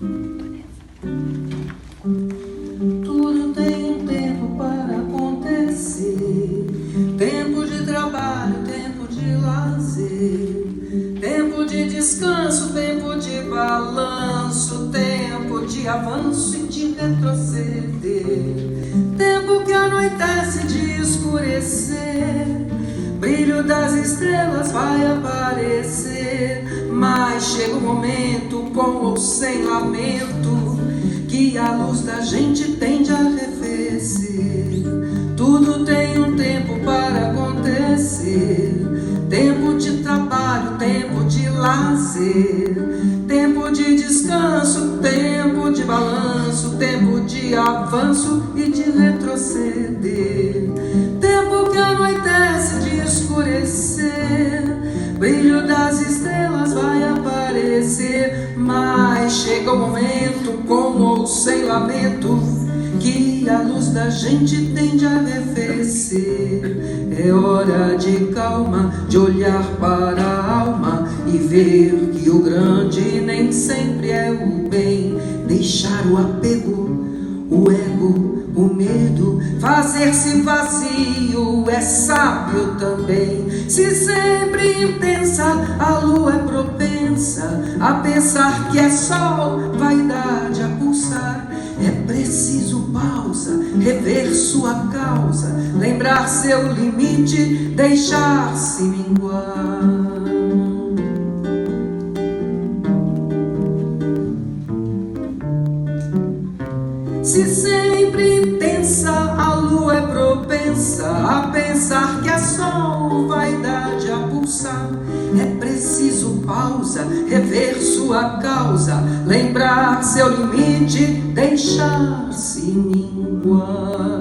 Tudo tem um tempo para acontecer. Tempo de trabalho, tempo de lazer, tempo de descanso, tempo de balanço, tempo de avanço e de retroceder, tempo que anoitece de escurecer, brilho das estrelas vai aparecer, mas chega o momento, com ou sem lamento, que a luz da gente tende a arrefecer. Tudo tem um tempo para acontecer, tempo de trabalho, tempo de lazer, tempo de descanso, tempo de balanço, tempo de avanço e de retroceder, tempo que anoitece de escurecer, brilho das estrelas vai aparecer, mas chega o momento, com ou sem lamento, que a luz da gente tende a arrefecer. É hora de calma, de olhar para a alma e ver que o grande nem sempre é o bem. Deixar o apego, o ego, o medo, fazer-se vazio é sábio também. Se sempre intensa, a lua é propensa a pensar que é sol, vaidade a pulsar. É preciso pausa, rever sua causa, lembrar seu limite, deixar-se minguar. Se sempre intensa, a lua é propensa a pensar que é sol, vaidade a pulsar. É preciso pausa, rever sua causa, lembrar seu limite, deixar-se minguar.